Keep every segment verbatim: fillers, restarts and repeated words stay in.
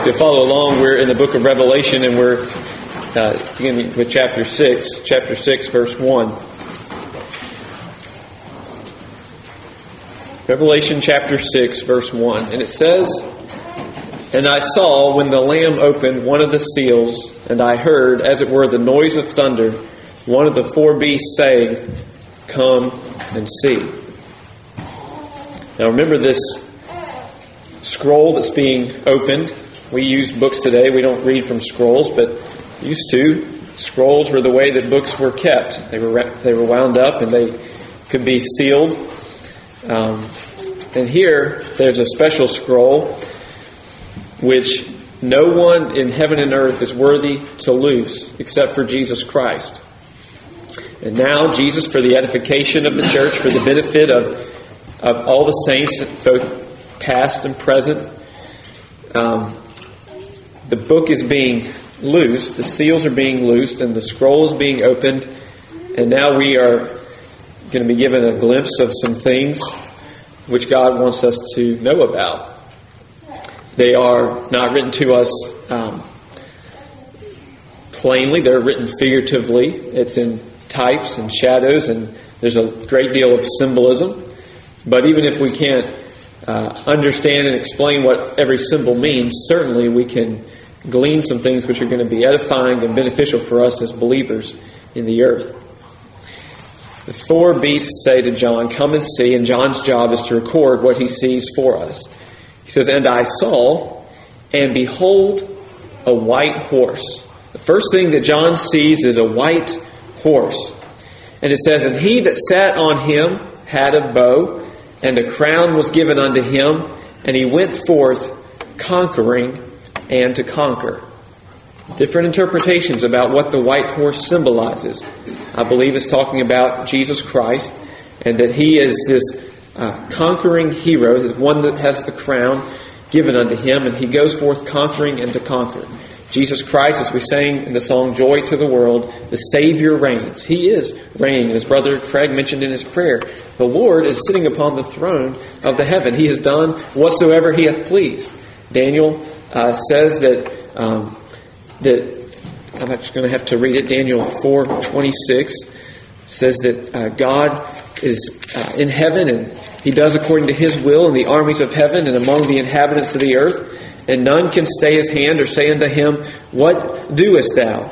to follow along, we're in the book of Revelation, and we're uh, beginning with chapter six, chapter six, verse one. Revelation chapter six, verse one. And it says, "And I saw when the Lamb opened one of the seals, and I heard, as it were, the noise of thunder, one of the four beasts saying, 'Come and see.'" Now remember this scroll that's being opened. We use books today. We don't read from scrolls, but used to. Scrolls were the way that books were kept. They were they were wound up and they could be sealed. Um, and here, there's a special scroll which no one in heaven and earth is worthy to loose except for Jesus Christ. And now Jesus, for the edification of the church, for the benefit of, of all the saints, both past and present, um, the book is being loosed, the seals are being loosed, and the scroll is being opened, and now we are going to be given a glimpse of some things which God wants us to know about. They are not written to us um, plainly, they're written figuratively. It's in types and shadows, and there's a great deal of symbolism. But even if we can't uh, understand and explain what every symbol means, certainly we can glean some things which are going to be edifying and beneficial for us as believers in the earth. The four beasts say to John, "Come and see," and John's job is to record what he sees for us. He says, "And I saw, and behold, a white horse." The first thing that John sees is a white horse. And it says, "And he that sat on him had a bow, and a crown was given unto him, and he went forth conquering and to conquer." Different interpretations about what the white horse symbolizes. I believe it's talking about Jesus Christ, and that he is this uh, conquering hero, the one that has the crown given unto him, and he goes forth conquering and to conquer. Jesus Christ, as we sang in the song "Joy to the World," the Savior reigns. He is reigning. As Brother Craig mentioned in his prayer, the Lord is sitting upon the throne of the heaven. He has done whatsoever he hath pleased. Daniel uh, says that, um, that I'm actually going to have to read it. Daniel four twenty-six says that uh, God is uh, in heaven, and he does according to his will in the armies of heaven and among the inhabitants of the earth. And none can stay his hand or say unto him, "What doest thou?"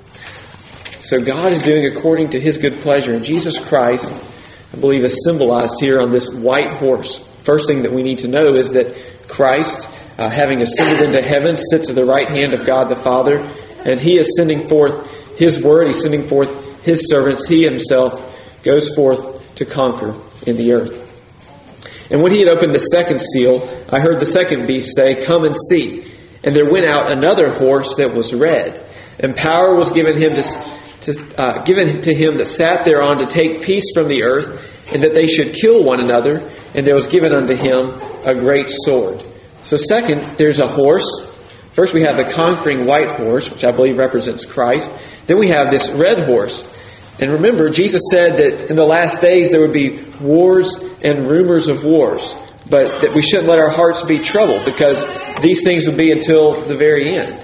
So God is doing according to his good pleasure. And Jesus Christ, I believe, is symbolized here on this white horse. First thing that we need to know is that Christ, uh, having ascended into heaven, sits at the right hand of God the Father. And he is sending forth his word. He's sending forth his servants. He himself goes forth to conquer in the earth. And when he had opened the second seal, I heard the second beast say, "Come and see." And there went out another horse that was red, and power was given him to, to uh, given to him that sat thereon to take peace from the earth, and that they should kill one another. And there was given unto him a great sword. So second, there's a horse. First we have the conquering white horse, which I believe represents Christ. Then we have this red horse. And remember, Jesus said that in the last days there would be wars and rumors of wars, but that we shouldn't let our hearts be troubled, because these things will be until the very end.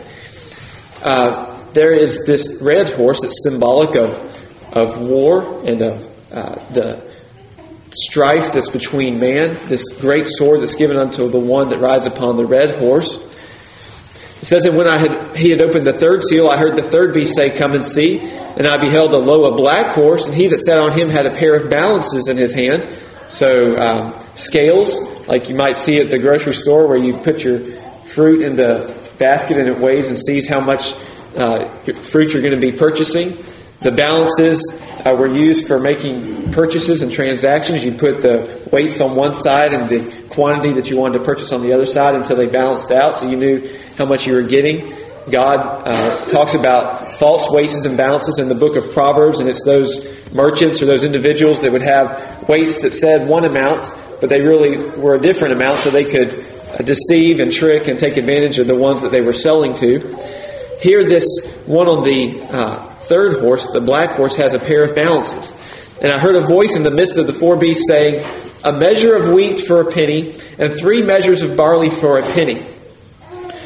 Uh, there is this red horse that's symbolic of, of war and of uh, the strife that's between man, this great sword that's given unto the one that rides upon the red horse. It says that when I had he had opened the third seal, I heard the third beast say, "Come and see." And I beheld a lo, a black horse, and he that sat on him had a pair of balances in his hand. So um, scales, like you might see at the grocery store, where you put your fruit in the basket and it weighs and sees how much uh, fruit you're going to be purchasing. The balances uh, were used for making purchases and transactions. You put the weights on one side and the quantity that you wanted to purchase on the other side until they balanced out, so you knew how much you were getting. God uh, talks about false weights and balances in the book of Proverbs, and it's those merchants or those individuals that would have weights that said one amount, but they really were a different amount, so they could uh, deceive and trick and take advantage of the ones that they were selling to. Here, this one on the uh, third horse, the black horse, has a pair of balances. And I heard a voice in the midst of the four beasts saying, "A measure of wheat for a penny, and three measures of barley for a penny.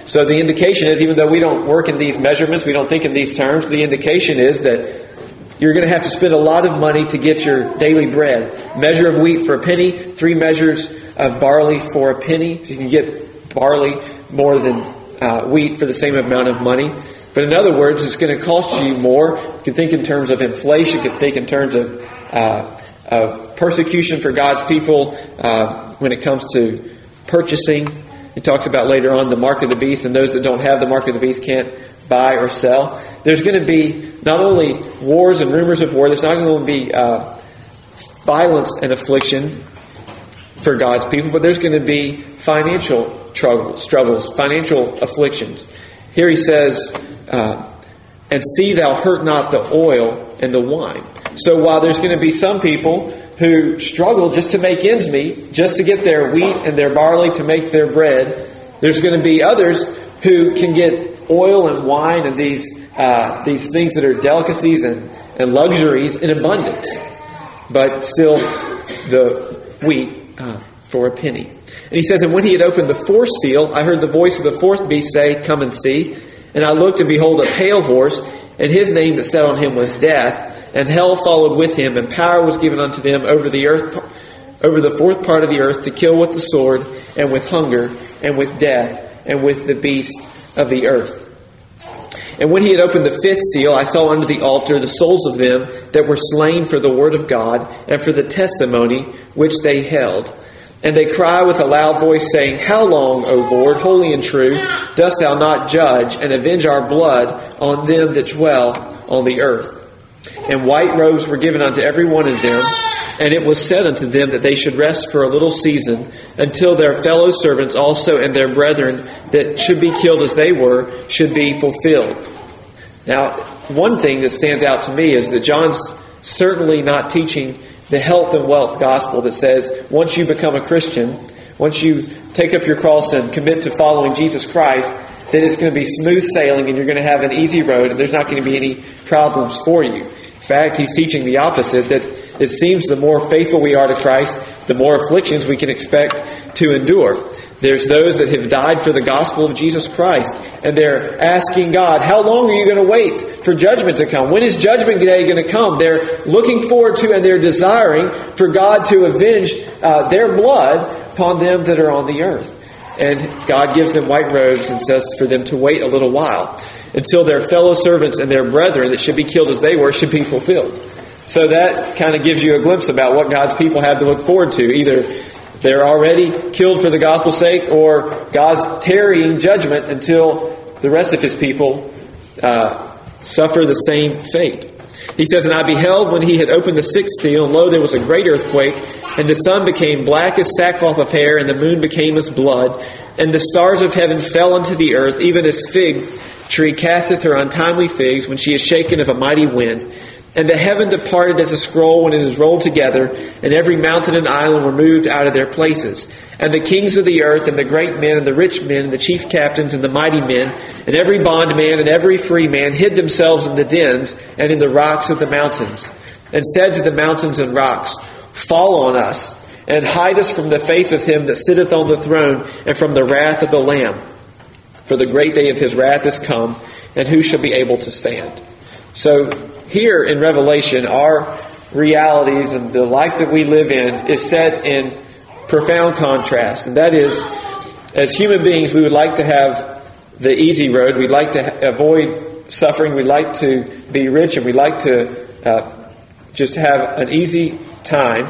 So the indication is, even though we don't work in these measurements, we don't think in these terms, the indication is that you're going to have to spend a lot of money to get your daily bread. Measure of wheat for a penny, three measures of barley for a penny. So you can get barley more than uh, wheat for the same amount of money. But in other words, it's going to cost you more. You can think in terms of inflation. You can think in terms of, uh, of persecution for God's people uh, when it comes to purchasing. He talks about later on the mark of the beast, and those that don't have the mark of the beast can't buy or sell. There's going to be not only wars and rumors of war, there's not going to be uh, violence and affliction for God's people, but there's going to be financial troubles, struggles, financial afflictions. Here he says, uh, and see thou hurt not the oil and the wine. So while there's going to be some people who struggle just to make ends meet, just to get their wheat and their barley to make their bread, there's going to be others who can get oil and wine and these uh, these things that are delicacies and, and luxuries in abundance, but still the wheat uh, for a penny. And he says, and when he had opened the fourth seal, I heard the voice of the fourth beast say, come and see. And I looked, and behold, a pale horse, and his name that sat on him was Death, and hell followed with him, and power was given unto them over the earth, over the fourth part of the earth, to kill with the sword, and with hunger, and with death, and with the beast of the earth. And when he had opened the fifth seal, I saw under the altar the souls of them that were slain for the word of God, and for the testimony which they held. And they cry with a loud voice, saying, how long, O Lord, holy and true, dost thou not judge, and avenge our blood on them that dwell on the earth? And white robes were given unto every one of them, and it was said unto them that they should rest for a little season, until their fellow servants also and their brethren that should be killed as they were should be fulfilled. Now, one thing that stands out to me is that John's certainly not teaching the health and wealth gospel that says once you become a Christian, once you take up your cross and commit to following Jesus Christ, that it's going to be smooth sailing and you're going to have an easy road and there's not going to be any problems for you. In fact, he's teaching the opposite, that it seems the more faithful we are to Christ, the more afflictions we can expect to endure. There's those that have died for the gospel of Jesus Christ, and they're asking God, how long are you going to wait for judgment to come? When is judgment day going to come? They're looking forward to and they're desiring for God to avenge uh, their blood upon them that are on the earth. And God gives them white robes and says for them to wait a little while until their fellow servants and their brethren that should be killed as they were should be fulfilled. So that kind of gives you a glimpse about what God's people have to look forward to. Either they're already killed for the gospel's sake, or God's tarrying judgment until the rest of His people uh, suffer the same fate. He says, and I beheld when he had opened the sixth seal, and lo, there was a great earthquake, and the sun became black as sackcloth of hair, and the moon became as blood, and the stars of heaven fell unto the earth, even as fig tree casteth her untimely figs when she is shaken of a mighty wind. And the heaven departed as a scroll when it is rolled together, and every mountain and island were moved out of their places. And the kings of the earth, and the great men, and the rich men, and the chief captains, and the mighty men, and every bondman, and every free man, hid themselves in the dens, and in the rocks of the mountains, and said to the mountains and rocks, fall on us, and hide us from the face of him that sitteth on the throne, and from the wrath of the Lamb. For the great day of his wrath is come, and who shall be able to stand? So, here in Revelation, our realities and the life that we live in is set in profound contrast. And that is, as human beings, we would like to have the easy road. We'd like to avoid suffering. We'd like to be rich, and we'd like to uh, just have an easy time.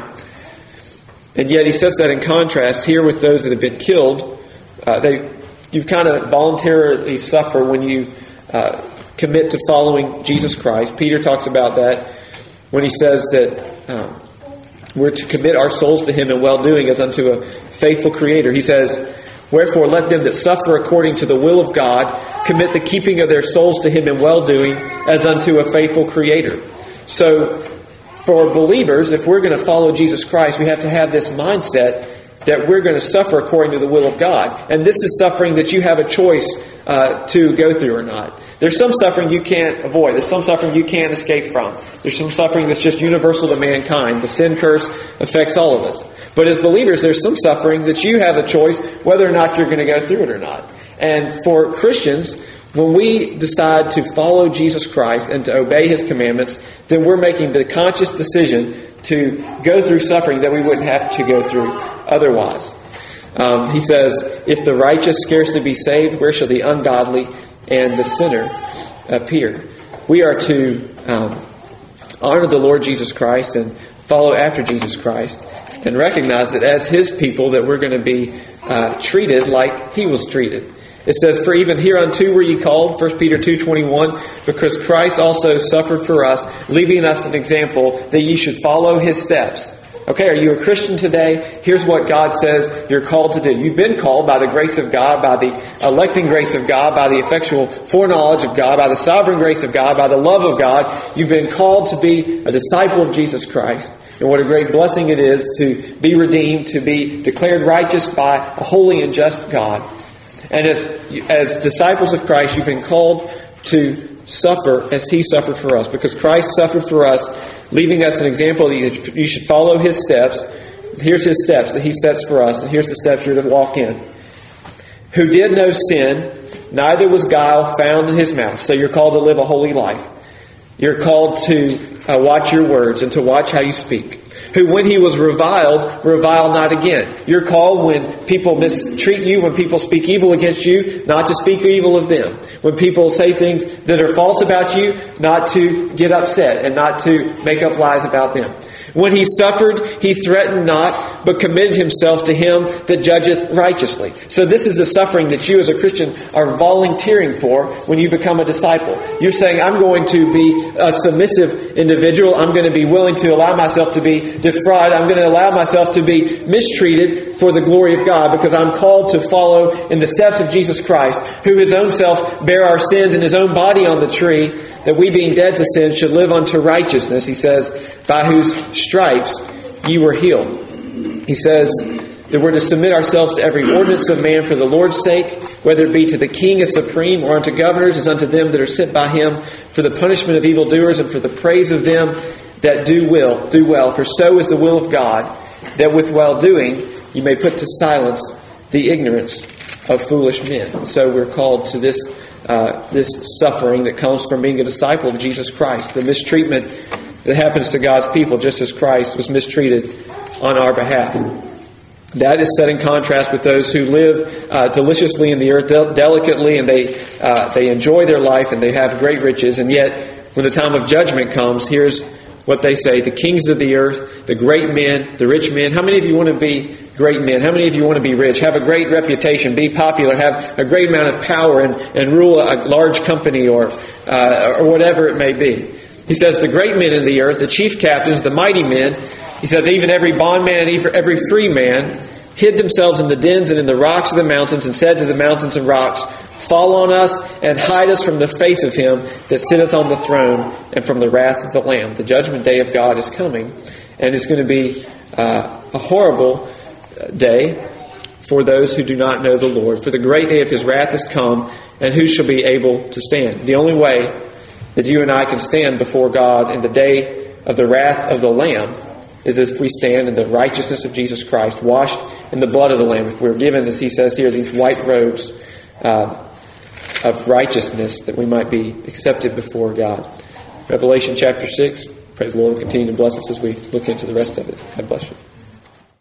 And yet he says that in contrast here with those that have been killed. Uh, they, you kind of voluntarily suffer when you Uh, commit to following Jesus Christ. Peter talks about that when he says that um, we're to commit our souls to Him in well-doing as unto a faithful Creator. He says, wherefore let them that suffer according to the will of God commit the keeping of their souls to Him in well-doing as unto a faithful Creator. So for believers, if we're going to follow Jesus Christ, we have to have this mindset that we're going to suffer according to the will of God. And this is suffering that you have a choice uh, to go through or not. There's some suffering you can't avoid. There's some suffering you can't escape from. There's some suffering that's just universal to mankind. The sin curse affects all of us. But as believers, there's some suffering that you have a choice whether or not you're going to go through it or not. And for Christians, when we decide to follow Jesus Christ and to obey His commandments, then we're making the conscious decision to go through suffering that we wouldn't have to go through otherwise. Um, he says, if the righteous scarcely be saved, where shall the ungodly and the sinner appear? We are to um, honor the Lord Jesus Christ and follow after Jesus Christ and recognize that as His people that we're going to be uh, treated like He was treated. It says, for even hereunto were ye called, First Peter two twenty-one, because Christ also suffered for us, leaving us an example that ye should follow His steps. Okay, are you a Christian today? Here's what God says you're called to do. You've been called by the grace of God, by the electing grace of God, by the effectual foreknowledge of God, by the sovereign grace of God, by the love of God. You've been called to be a disciple of Jesus Christ. And what a great blessing it is to be redeemed, to be declared righteous by a holy and just God. And as as disciples of Christ, you've been called to suffer as He suffered for us. Because Christ suffered for us, leaving us an example that you should follow His steps. Here's His steps that He sets for us. And here's the steps you're to walk in. Who did no sin, neither was guile found in His mouth. So you're called to live a holy life. You're called to uh, watch your words and to watch how you speak. Who, when He was reviled, reviled not again. You're called when people mistreat you, when people speak evil against you, not to speak evil of them. When people say things that are false about you, not to get upset and not to make up lies about them. When He suffered, He threatened not, but committed Himself to Him that judgeth righteously. So this is the suffering that you as a Christian are volunteering for when you become a disciple. You're saying, I'm going to be a submissive individual. I'm going to be willing to allow myself to be defrauded. I'm going to allow myself to be mistreated for the glory of God because I'm called to follow in the steps of Jesus Christ, who His own self bare our sins in His own body on the tree, that we being dead to sin should live unto righteousness. He says, by whose stripes ye were healed. He says that we're to submit ourselves to every ordinance of man for the Lord's sake, whether it be to the king as supreme or unto governors as unto them that are sent by Him, for the punishment of evildoers and for the praise of them that do will, do well. For so is the will of God, that with well-doing you may put to silence the ignorance of foolish men. So we're called to this uh, this suffering that comes from being a disciple of Jesus Christ, the mistreatment that happens to God's people, just as Christ was mistreated on our behalf. That is set in contrast with those who live uh, deliciously in the earth, del- delicately, and they uh, they enjoy their life and they have great riches. And yet, when the time of judgment comes, here's what they say: the kings of the earth, the great men, the rich men. How many of you want to be great men? How many of you want to be rich, have a great reputation, be popular, have a great amount of power, and, and rule a large company or uh, or whatever it may be? He says, the great men in the earth, the chief captains, the mighty men. He says, even every bondman and every free man hid themselves in the dens and in the rocks of the mountains, and said to the mountains and rocks, fall on us and hide us from the face of Him that sitteth on the throne and from the wrath of the Lamb. The judgment day of God is coming, and it's going to be uh, a horrible day for those who do not know the Lord. For the great day of His wrath is come, and who shall be able to stand? The only way that you and I can stand before God in the day of the wrath of the Lamb is if we stand in the righteousness of Jesus Christ, washed in the blood of the Lamb. If we're given, as he says here, these white robes uh, of righteousness, that we might be accepted before God. Revelation chapter six. Praise the Lord and continue to bless us as we look into the rest of it. God bless you.